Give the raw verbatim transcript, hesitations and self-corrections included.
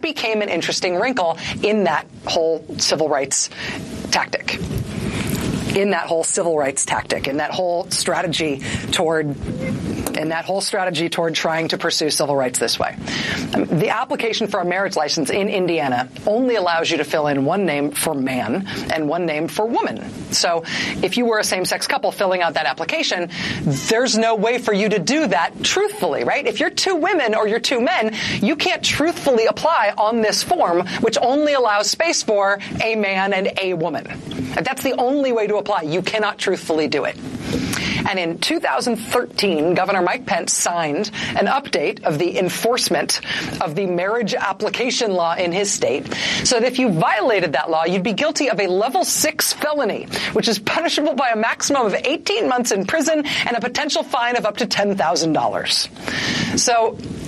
became an interesting wrinkle in that whole civil rights tactic. In that whole civil rights tactic, in that whole strategy toward, in that whole strategy toward trying to pursue civil rights this way. Um, the application for a marriage license in Indiana only allows you to fill in one name for man and one name for woman. So if you were a same-sex couple filling out that application, there's no way for you to do that truthfully, right? If you're two women or you're two men, you can't truthfully apply on this form, which only allows space for a man and a woman. That's the only way to apply. You cannot truthfully do it. And in two thousand thirteen, Governor Mike Pence signed an update of the enforcement of the marriage application law in his state, so that if you violated that law, you'd be guilty of a level six felony, which is punishable by a maximum of eighteen months in prison and a potential fine of up to ten thousand dollars. So